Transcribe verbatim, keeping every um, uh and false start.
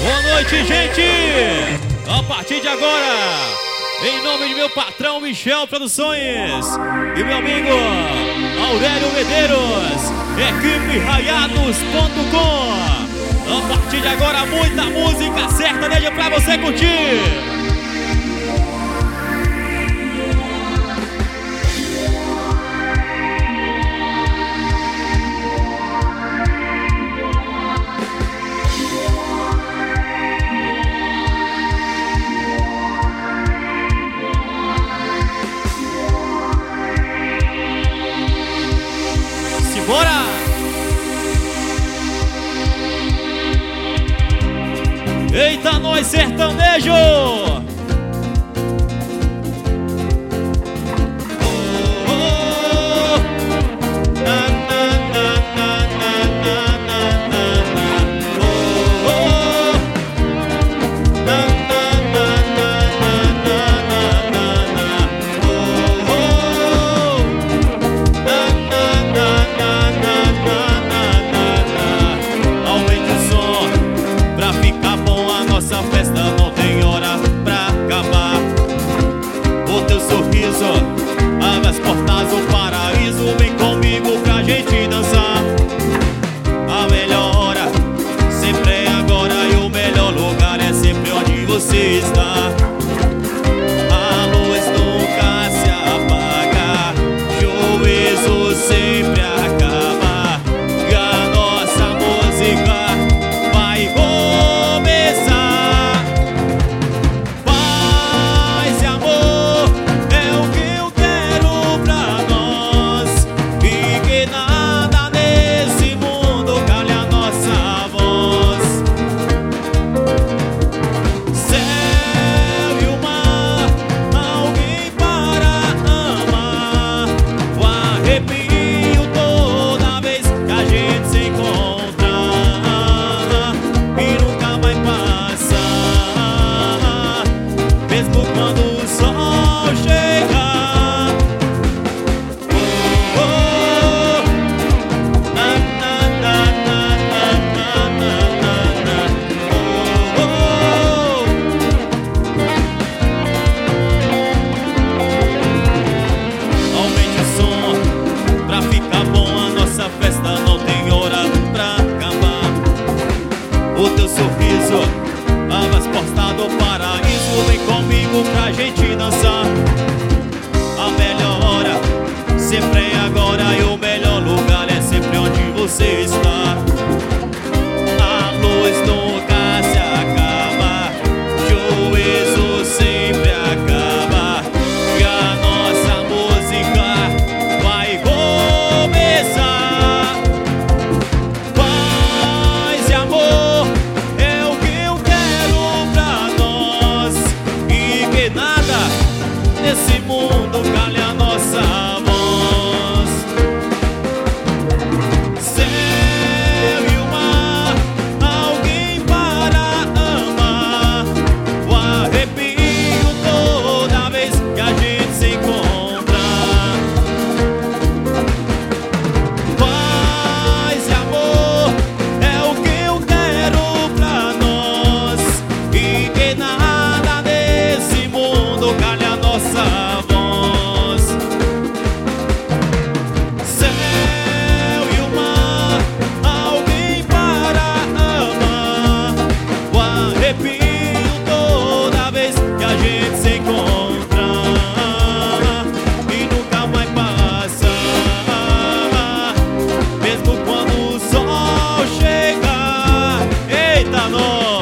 Boa noite, gente! A partir de agora, em nome de meu patrão Michel Produções e meu amigo Aurélio Medeiros, equipe raiados ponto com. A partir de agora, muita música sertaneja pra você curtir. Bora! Eita, nós sertanejo! Abre as portas do paraíso, vem comigo pra gente dançar. A melhor hora sempre é agora e o melhor lugar é sempre onde você está. A luz nunca se apaga, juízo sempre acaba e a nossa música vai começar. Paz e amor é o que eu quero pra nós, e que nada nesse mundo cale a nossa voz. Céu e o mar, alguém para amar, o arrepio toda vez que a gente se encontra e nunca vai passar, mesmo quando o sol chega. Aumente o som pra ficar bom, a nossa festa não tem hora pra acabar. O teu sorriso abre as portas do paraíso, vem comigo pra gente dançar. A melhor hora sempre é agora e o melhor lugar é sempre onde você está. A luz nunca se acaba, juízo sempre acaba e a nossa música vai começar. Paz e amor é o que eu quero pra nós, e que nada nesse mundo cale a nossa voz. Céu e o mar, alguém para amar, o arrepio toda vez que a gente se encontra. Paz e amor é o que eu quero pra nós, e que nada nesse mundo cale a nossa voz. Céu e o mar, alguém para amar, o arrepio toda vez que a gente se encontra e nunca vai passar, mesmo quando o sol chegar. Eita, nós!